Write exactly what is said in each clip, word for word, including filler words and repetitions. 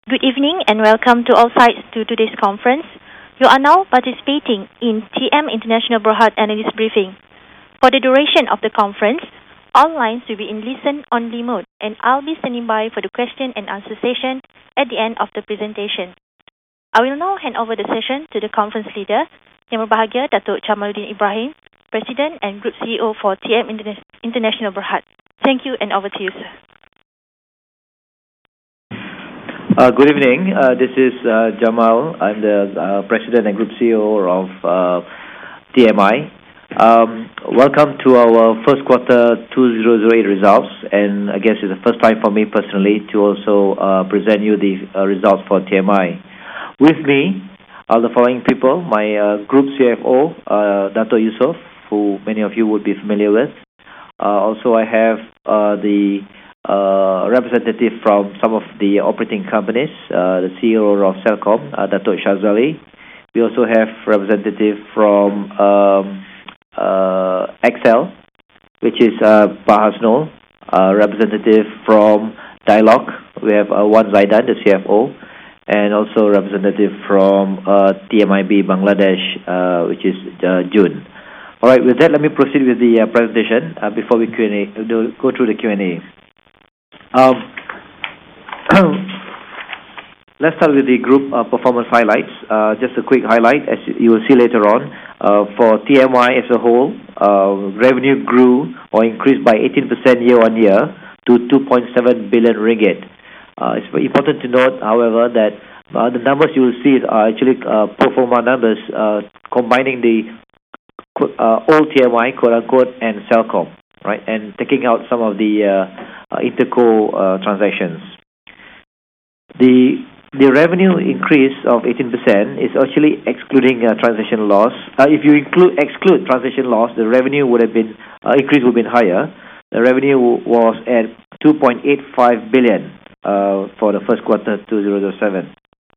Good evening and welcome to all sides to today's conference. You are now participating in T M International Berhad Analyst Briefing. For the duration of the conference, all lines will be in listen-only mode, and I'll be standing by for the question and answer session at the end of the presentation. I will now hand over the session to the conference leader, Yang Berbahagia Datuk Jamaluddin Ibrahim, President and Group C E O for T M Interna- International Berhad. Thank you, and over to you, sir. Uh, good evening. Uh, this is uh, Jamal. I'm the uh, President and Group C E O of uh, T M I. Um, welcome to our first quarter two thousand eight results, and I guess it's the first time for me personally to also uh, present you the uh, results for T M I. With me are the following people: my uh, Group C F O, uh, Dato' Yusof, who many of you would be familiar with. Uh, also, I have uh, the Uh, representative from some of the operating companies, uh, the C E O of Celcom, uh, Dato' Shazali. We also have representative from um, uh, X L, which is uh, Pak Hasnul, uh, representative from Dialog. We have uh, Wan Zaidan, the C F O, and also representative from uh, T M I B Bangladesh, uh, which is uh, June. All right, with that, let me proceed with the uh, presentation uh, before we Q and A, go through the Q and A. Um, let's start with the group uh, performance highlights. Uh, just a quick highlight, as you will see later on. Uh, for T M I as a whole, uh, revenue grew or increased by eighteen percent year on year to two point seven billion ringgit. Uh, it's very important to note, however, that uh, the numbers you will see are actually uh, pro forma numbers uh, combining the uh, old T M I, quote unquote, and Celcom, right, and taking out some of the uh, Uh, interco uh, transactions. The the revenue increase of eighteen percent is actually excluding uh, transaction loss. Uh, if you include exclude transaction loss, the revenue would have been uh, increase would have been higher. The revenue w- was at two point eight five billion uh, for the first quarter two thousand seven.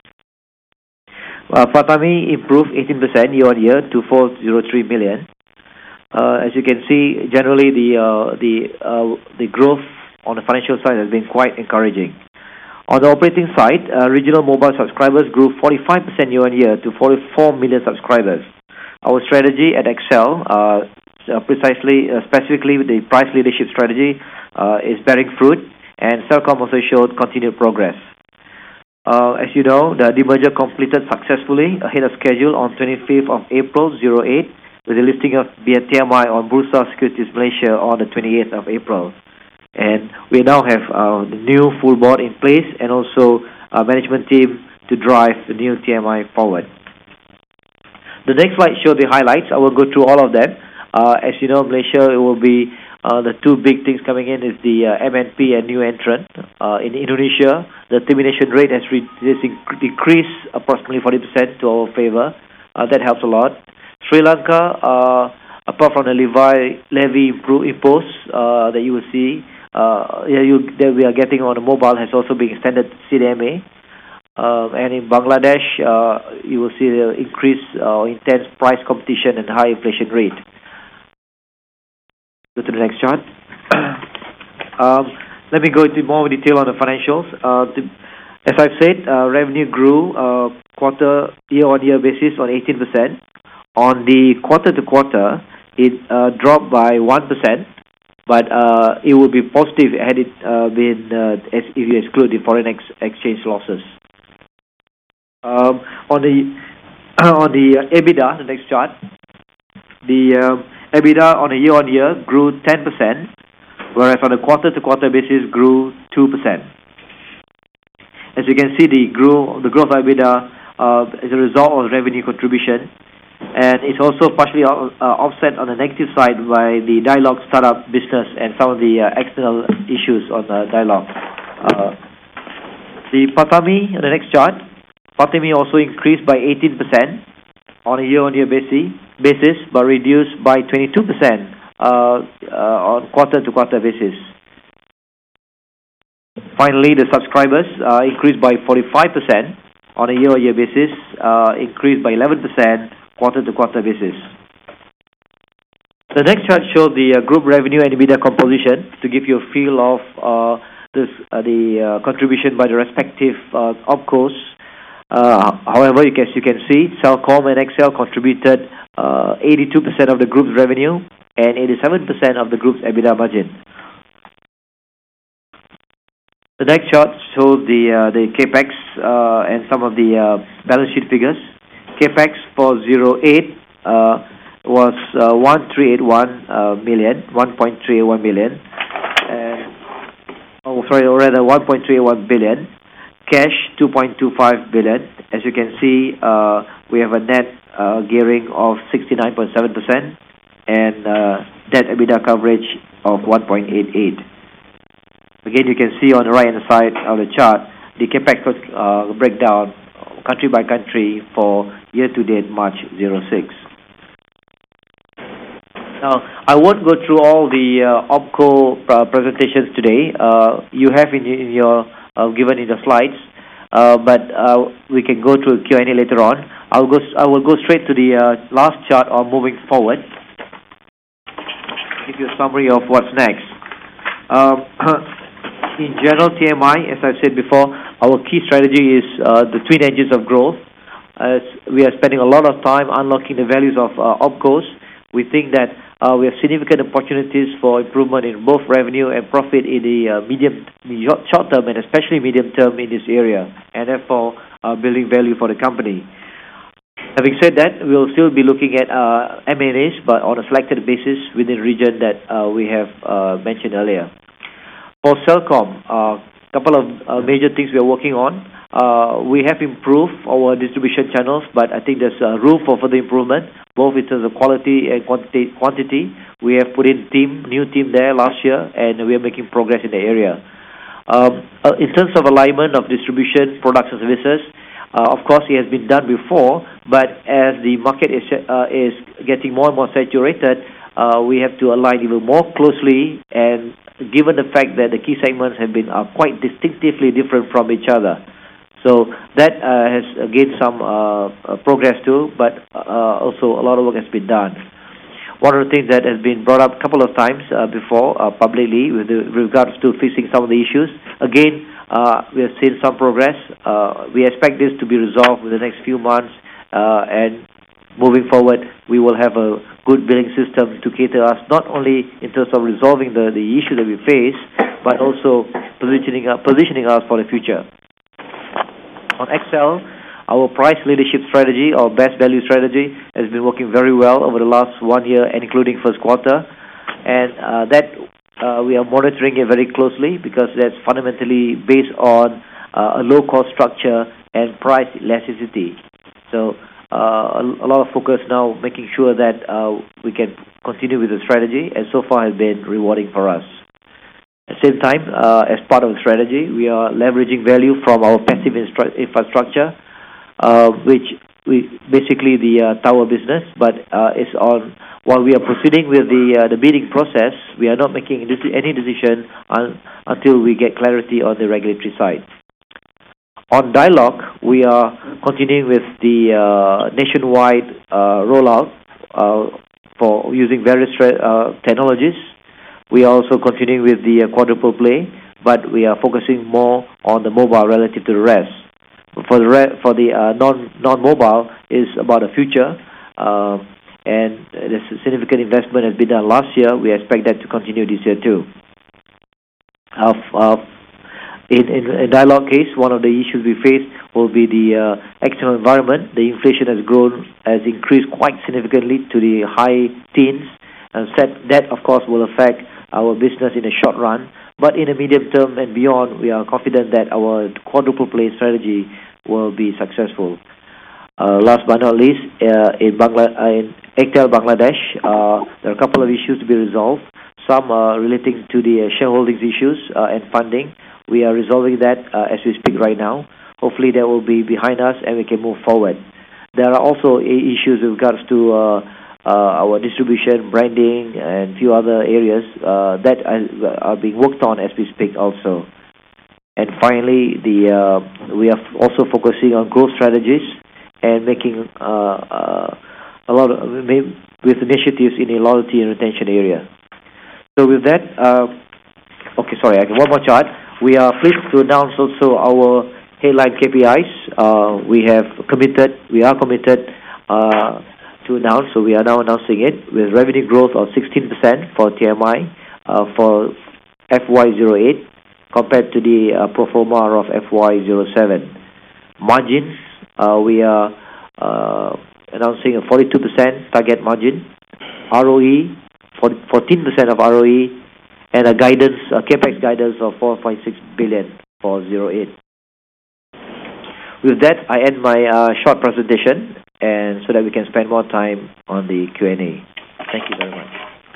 Uh, PATAMI improved eighteen percent year on year to four hundred three million. Uh, as you can see, generally the uh, the uh, the growth on the financial side has been quite encouraging. On the operating side, uh, regional mobile subscribers grew forty-five percent year on year to forty-four million subscribers. Our strategy at X L, uh, uh, precisely, uh, specifically the price leadership strategy, uh, is bearing fruit, and Celcom also showed continued progress. Uh, as you know, the demerger completed successfully ahead of schedule on twenty-fifth of April two thousand eight, with the listing of T M I on Bursa Securities Malaysia on the twenty-eighth of April. And we now have uh, the new full board in place, and also a management team to drive the new T M I forward. The next slide shows the highlights. I will go through all of them. Uh, as you know, Malaysia, it will be uh, the two big things coming in is the uh, M N P and new entrant. Uh, in Indonesia, the termination rate has re- decreased approximately forty percent to our favor. Uh, that helps a lot. Sri Lanka, uh, apart from the levy, levy imposed uh, that you will see, Uh, yeah, you, that we are getting on the mobile has also been extended to C D M A. Uh, and in Bangladesh, uh, you will see the increased uh, intense price competition and high inflation rate. Go to the next chart. um, let me go into more detail on the financials. Uh, to, as I've said, uh, revenue grew uh, quarter year-on-year basis on eighteen percent. On the quarter-to-quarter, it uh, dropped by one percent. But uh, it would be positive had it uh, been uh, as if you exclude the foreign ex- exchange losses. Um, on the on the uh, EBITDA, the next chart, the um, EBITDA on a year-on-year grew ten percent, whereas on a quarter-to-quarter basis grew two percent. As you can see, the grow the growth of EBITDA uh, is a result of revenue contribution. And it's also partially uh, offset on the negative side by the Dialog startup business and some of the uh, external issues on the Dialog. Uh, the PATAMI, on the next chart, PATAMI also increased by eighteen percent on a year-on-year basis, basis but reduced by twenty-two percent uh, uh, on quarter-to-quarter basis. Finally, the subscribers uh, increased by forty-five percent on a year-on-year basis, uh, increased by eleven percent quarter-to-quarter basis. The next chart shows the uh, group revenue and EBITDA composition to give you a feel of uh, this uh, the uh, contribution by the respective uh, opcos. Uh, however, you can, as you can see, Celcom and XL contributed uh, eighty-two percent of the group's revenue and eighty-seven percent of the group's EBITDA margin. The next chart shows the uh, the capex uh, and some of the uh, balance sheet figures. Capex for zero eight uh, was uh, one three eight one uh, million, one point three eight one million, and oh sorry, or rather one point three eight one billion. Cash two point two five billion. As you can see, uh, we have a net uh, gearing of sixty-nine point seven percent and uh, debt EBITDA coverage of one point eight eight. Again, you can see on the right hand side of the chart the capex uh, breakdown country by country for year to date March zero six. Now, I won't go through all the uh, OpCo uh, presentations today. Uh, you have in, in your uh, given in the slides, uh, but uh, we can go through Q and A later on. I'll go. I will go straight to the uh, last chart on moving forward. Give you a summary of what's next. Um, in general, T M I, as I've said before, our key strategy is uh, the twin engines of growth. As we are spending a lot of time unlocking the values of uh, OpCos, we think that uh, we have significant opportunities for improvement in both revenue and profit in the uh, medium, short term, and especially medium term in this area, and therefore uh, building value for the company. Having said that, we'll still be looking at uh, M and As, but on a selected basis within the region that uh, we have uh, mentioned earlier. For Celcom, a uh, couple of uh, major things we are working on. Uh, we have improved our distribution channels, but I think there's uh, room for further improvement, both in terms of quality and quantity. quantity. We have put in team, new team there last year, and we are making progress in the area. Um, uh, in terms of alignment of distribution, products and services, uh, of course it has been done before, but as the market is, uh, is getting more and more saturated, uh, we have to align even more closely, and given the fact that the key segments have been uh, quite distinctively different from each other. So that uh, has uh, gained some uh, uh, progress too, but uh, also a lot of work has been done. One of the things that has been brought up a couple of times uh, before uh, publicly with, the, with regards to fixing some of the issues. Again, uh, we have seen some progress. Uh, we expect this to be resolved in the next few months, uh, and moving forward, we will have a good billing system to cater us not only in terms of resolving the, the issue that we face, but also positioning, uh, positioning us for the future. On X L, our price leadership strategy, our best value strategy, has been working very well over the last one year, and including first quarter. And uh, that uh, we are monitoring it very closely, because that's fundamentally based on uh, a low-cost structure and price elasticity. So uh, a, a lot of focus now making sure that uh, we can continue with the strategy, and so far has been rewarding for us. At the same time, uh, as part of the strategy, we are leveraging value from our passive instru- infrastructure, uh, which we basically the uh, tower business. But uh, it's on while we are proceeding with the uh, the bidding process, we are not making any decision un- until we get clarity on the regulatory side. On Dialog, we are continuing with the uh, nationwide uh, rollout uh, for using various uh, technologies. We are also continuing with the uh, quadruple play, but we are focusing more on the mobile relative to the rest. For the re- for the uh, non non mobile is about the future, uh, and the significant investment has been done last year. We expect that to continue this year too. Uh, uh, in, in in Dialog case, one of the issues we face will be the uh, external environment. The inflation has grown, has increased quite significantly to the high teens, and that of course will affect our business in the short run, but in the medium term and beyond, we are confident that our quadruple play strategy will be successful. Uh, last but not least, uh, in, Bangla- uh, in Airtel Bangladesh, uh, there are a couple of issues to be resolved. Some are relating to the uh, shareholdings issues uh, and funding. We are resolving that uh, as we speak right now. Hopefully that will be behind us and we can move forward. There are also issues with regards to uh, Uh, our distribution, branding, and few other areas uh, that are, are being worked on as we speak also. And finally, the uh, we are also focusing on growth strategies and making uh, uh, a lot of with initiatives in the loyalty and retention area. So with that, uh, okay, sorry, I have one more chart. We are pleased to announce also our headline K P Is. Uh, we have committed, we are committed uh, to announce, so we are now announcing it, with revenue growth of sixteen percent for T M I uh, for F Y zero eight compared to the uh, pro forma of F Y zero seven. Margins, uh, we are uh, announcing a forty-two percent target margin, R O E, fourteen percent of R O E, and a guidance, a capex guidance of four point six billion for zero eight. With that, I end my uh, short presentation, and so that we can spend more time on the Q and A. Thank you very much.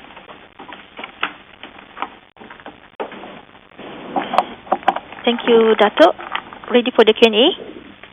Thank you, Dato'. Ready for the Q and A?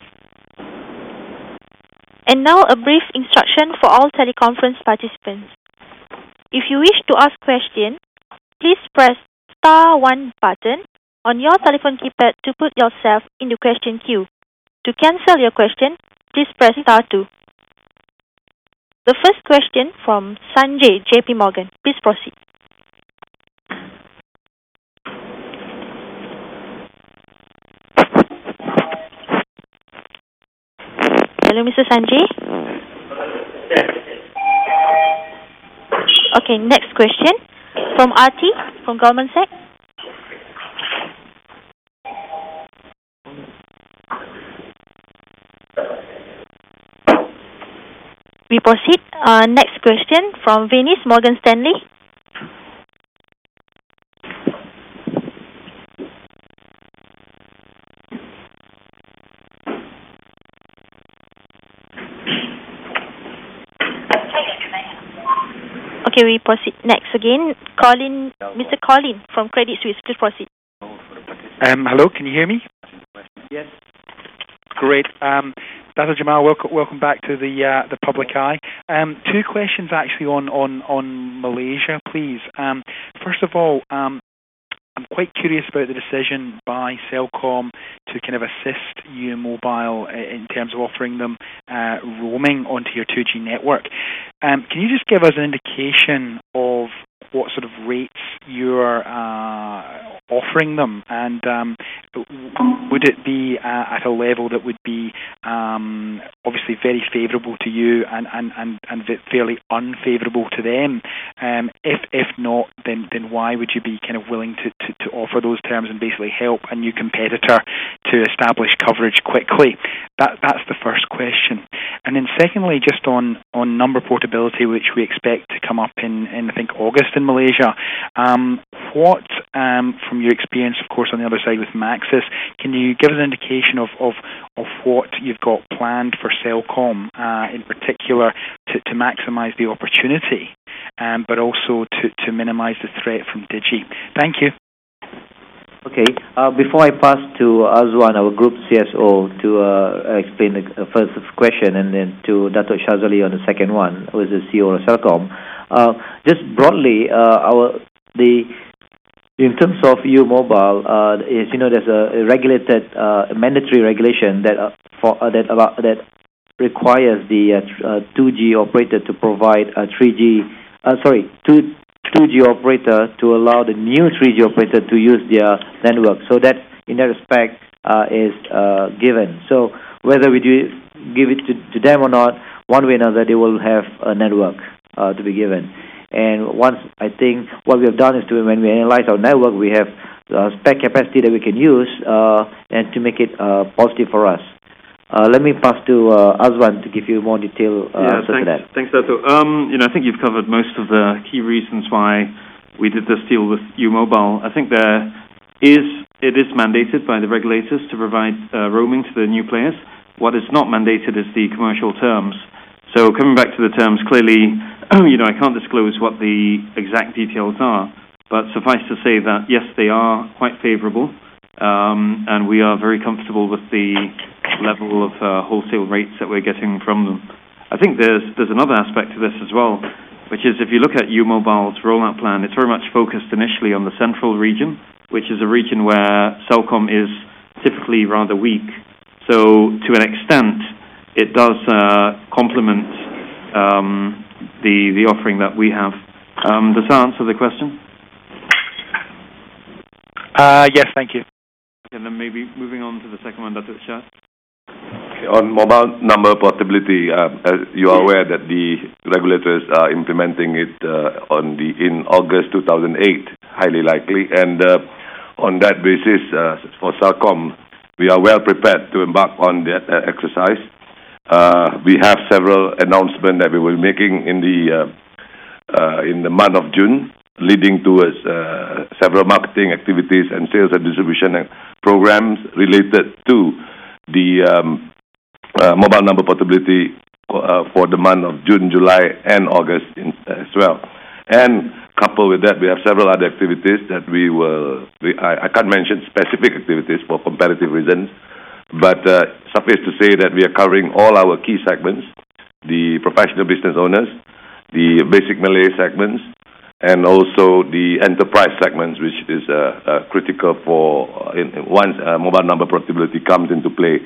And now a brief instruction for all teleconference participants. If you wish to ask question, please press star one button on your telephone keypad to put yourself in the question queue. To cancel your question, please press star two. The first question from Sanjay, J P Morgan. Please proceed. Hello, Mister Sanjay. Okay, next question from Arti from Goldman Sachs. We proceed. Uh, next question from Venice, Morgan Stanley. Okay, we proceed next again. Colin, Mister Colin from Credit Suisse. Please proceed. Um, hello, can you hear me? Yes. Great. Um, Dato' Jamal, welcome, welcome back to the uh, the public eye. Um, two questions actually on, on, on Malaysia, please. Um, first of all, um, I'm quite curious about the decision by Celcom to kind of assist U Mobile in terms of offering them uh, roaming onto your two G network. Um, can you just give us an indication of what sort of rates you're uh, offering them, and um, would it be uh, at a level that would be um, obviously very favourable to you and, and, and, and fairly unfavourable to them? Um, if if not, then, then why would you be kind of willing to, to, to offer those terms and basically help a new competitor to establish coverage quickly? That that's the first question. And then secondly, just on, on number portability, which we expect to come up in, in I think August in Malaysia, um, what, um, from your experience, of course, on the other side with Maxis, can you give us an indication of, of, of what you've got planned for Celcom, uh, in particular, to, to maximise the opportunity, um, but also to, to minimise the threat from Digi? Thank you. Okay. Uh, before I pass to Azwan, our Group C S O, to uh, explain the first question, and then to Dato' Shazali on the second one, who is the C E O of Celcom, uh, just broadly, uh, our the in terms of U Mobile, uh, is, you know, there's a, a regulated, uh, mandatory regulation that uh, for uh, that about that requires the uh, uh, two G operator to provide a three G, uh, sorry, two. two G operator to allow the new three G operator to use their network. So that, in that respect, uh, is uh, given. So whether we do give it to, to them or not, one way or another, they will have a network uh, to be given. And once, I think, what we have done is to, when we analyze our network, we have uh, spare capacity that we can use uh, and to make it uh, positive for us. Uh, let me pass to uh, Azwan to give you more detail uh, yeah, answer thanks, to that. Thanks, Dato'. Um, you know, I think you've covered most of the key reasons why we did this deal with U Mobile. I think there is, it is mandated by the regulators to provide uh, roaming to the new players. What is not mandated is the commercial terms. So coming back to the terms, clearly, you know, I can't disclose what the exact details are, but suffice to say that, yes, they are quite favourable. Um, and we are very comfortable with the level of uh, wholesale rates that we're getting from them. I think there's there's another aspect to this as well, which is if you look at U Mobile's rollout plan, it's very much focused initially on the central region, which is a region where Celcom is typically rather weak. So to an extent, it does uh, complement um, the the offering that we have. Um, does that answer the question? Uh, yes, thank you. And then maybe moving on to the second one, Datuk Shah. On mobile number portability, uh, as you are aware that the regulators are implementing it uh, on the in August two thousand eight, highly likely, and uh, on that basis, uh, for Celcom, we are well prepared to embark on that uh, exercise. Uh, we have several announcements that we will be making in the uh, uh, in the month of June, leading towards uh, several marketing activities and sales and distribution programs related to the um, uh, mobile number portability uh, for the month of June, July, and August in, uh, as well. And coupled with that, we have several other activities that we will, we, I, I can't mention specific activities for competitive reasons, but uh, suffice to say that we are covering all our key segments, the professional business owners, the basic Malay segments, and also the enterprise segments, which is uh, uh, critical for uh, in, once uh, mobile number portability comes into play.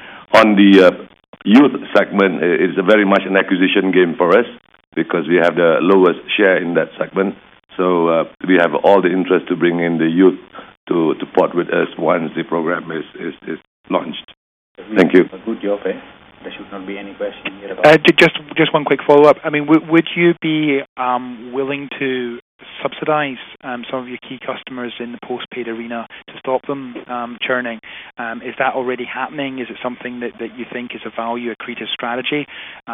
On the uh, youth segment, it's a very much an acquisition game for us because we have the lowest share in that segment. So uh, we have all the interest to bring in the youth to, to port with us once the program is, is, is launched. Thank you. A good job, eh? There should not be any question here about uh, Just just one quick follow-up. I mean, w- would you be um, willing to subsidise um, some of your key customers in the postpaid arena to stop them um, churning? Um, is that already happening? Is it something that, that you think is a value accretive strategy?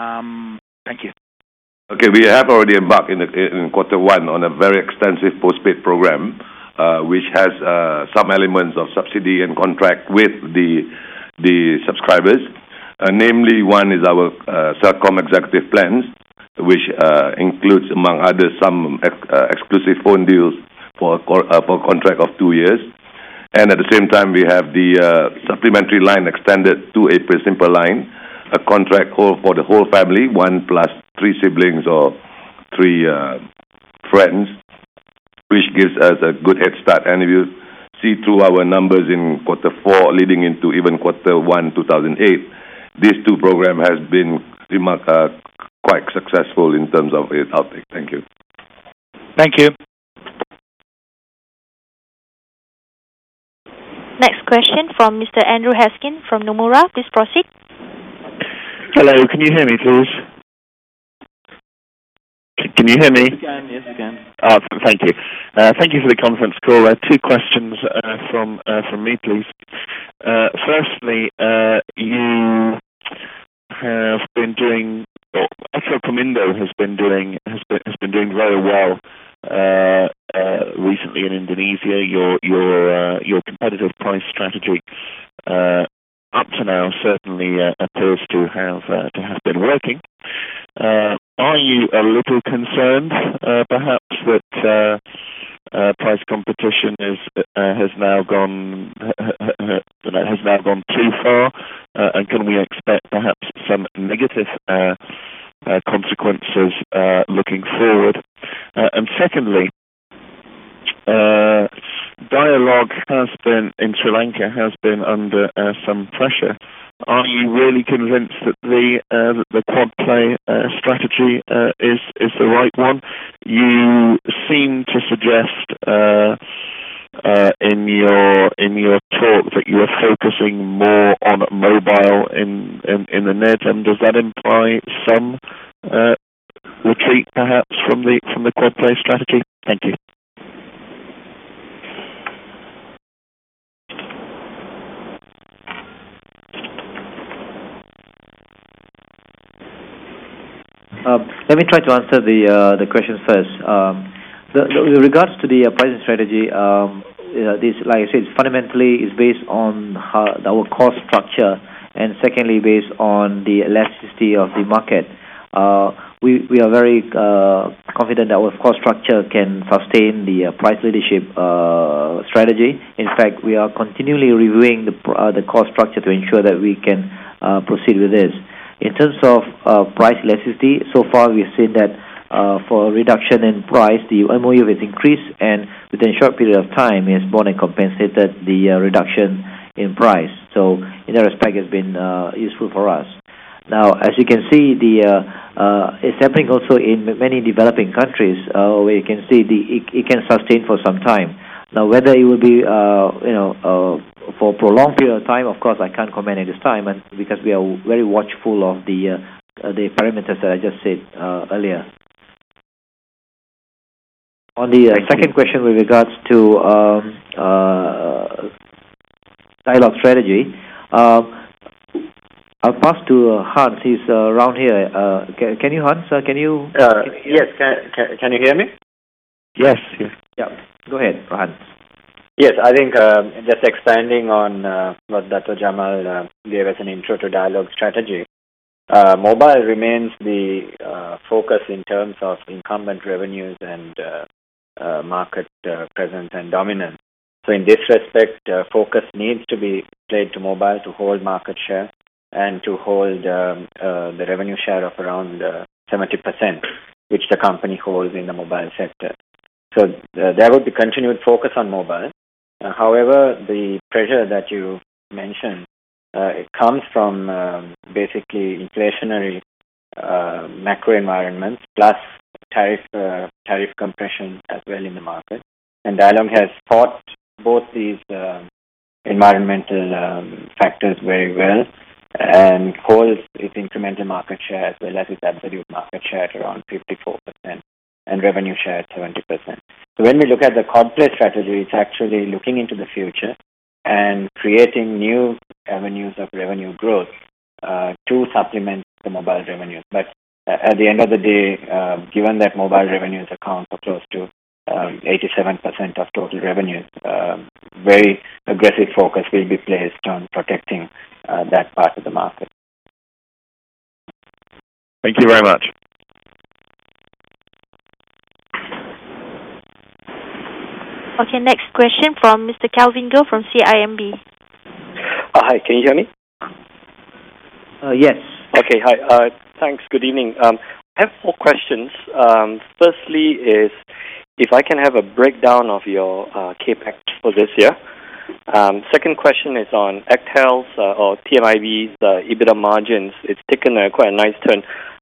Um, thank you. Okay, we have already embarked in, the, in quarter one on a very extensive postpaid program, uh, which has uh, some elements of subsidy and contract with the the subscribers. Uh, namely, one is our uh, Celcom executive plans, which uh, includes, among others, some ex- uh, exclusive phone deals for a, co- uh, for a contract of two years. And at the same time, we have the uh, supplementary line extended to a per simple line, a contract whole for the whole family, one plus three siblings or three uh, friends, which gives us a good head start. And if you see through our numbers in quarter four, leading into even quarter one, two thousand eight, these two programs has been remark- uh, quite successful in terms of its outtake. Thank you. Thank you. Next question from Mister Andrew Haskin from Nomura. Please proceed. Hello, can you hear me, please? C- Can you hear me? Yes, you can. Yes, you can. Oh, th- thank you. Uh, thank you for the conference call. Uh, two questions uh, from uh, from me, please. Uh, firstly, uh, you have been doing, or Echo Comindo has been doing has been has been doing very well uh, uh, recently in Indonesia. Your your uh, your competitive price strategy uh, up to now certainly uh, appears to have uh, to have been working. Uh, are you a little concerned, uh, perhaps, that uh, uh, price competition is uh, has now gone has now gone too far, uh, and can we expect perhaps some negative uh, uh, consequences uh, looking forward? Uh, and secondly, uh, dialogue has been in Sri Lanka has been under uh, some pressure. Are you really convinced that the uh, that the quad play uh, strategy uh, is is the right one? You seem to suggest uh, uh, in your in your talk that you are focusing more on mobile in in, in the net, and does that imply some uh, retreat perhaps from the from the quad play strategy? Thank you. Um, let me try to answer the uh, the questions first. Um, the, the, with regards to the uh, pricing strategy, um, uh, this, like I said, fundamentally is based on how, our cost structure, and secondly, based on the elasticity of the market. Uh, we we are very uh, confident that our cost structure can sustain the uh, price leadership uh, strategy. In fact, we are continually reviewing the uh, the cost structure to ensure that we can uh, proceed with this. In terms of uh, price elasticity, so far we've seen that uh, for a reduction in price, the M O U has increased, and within a short period of time, it has more than compensated the uh, reduction in price. So, in that respect, it's been uh, useful for us. Now, as you can see, the uh, uh, it's happening also in many developing countries, uh, where you can see the it, it can sustain for some time. Now, whether it will be, uh, you know, uh, for a prolonged period of time, of course, I can't comment at this time, and because we are very watchful of the uh, uh, the parameters that I just said uh, earlier. On the uh, second question with regards to um, uh, dialogue strategy, uh, I'll pass to uh, Hans. He's uh, around here. Uh, can, can you, Hans? Uh, can you? Uh, yes. Can, can can you hear me? Yes. Yes. Yeah. Go ahead, Hans. Yes, I think uh, just expanding on uh, what Doctor Jamal uh, gave as an intro to dialogue strategy. Uh, mobile remains the uh, focus in terms of incumbent revenues and uh, uh, market uh, presence and dominance. So in this respect, uh, focus needs to be played to mobile to hold market share and to hold um, uh, the revenue share of around uh, seventy percent, which the company holds in the mobile sector. So uh, there would be continued focus on mobile. Uh, however, the pressure that you mentioned, uh, it comes from um, basically inflationary uh, macro environments plus tariff uh, tariff compression as well in the market. And Dialog has fought both these uh, environmental um, factors very well and holds its incremental market share as well as its absolute market share at around fifty-four percent and revenue share at seventy percent. So when we look at the Quad-Play strategy, it's actually looking into the future and creating new avenues of revenue growth uh, to supplement the mobile revenues. But uh, at the end of the day, uh, given that mobile revenues account for close to um, eighty-seven percent of total revenues, uh, very aggressive focus will be placed on protecting uh, that part of the market. Thank you very much. Okay, next question from Mister Calvin Go from C I M B. Uh, hi, can you hear me? Uh, yes. Okay, hi. Uh, thanks. Good evening. Um, I have four questions. Um, firstly is if I can have a breakdown of your uh, CAPEX for this year. Um, second question is on Actel's uh, or T M I B's uh, EBITDA margins. It's taken a, quite a nice turn.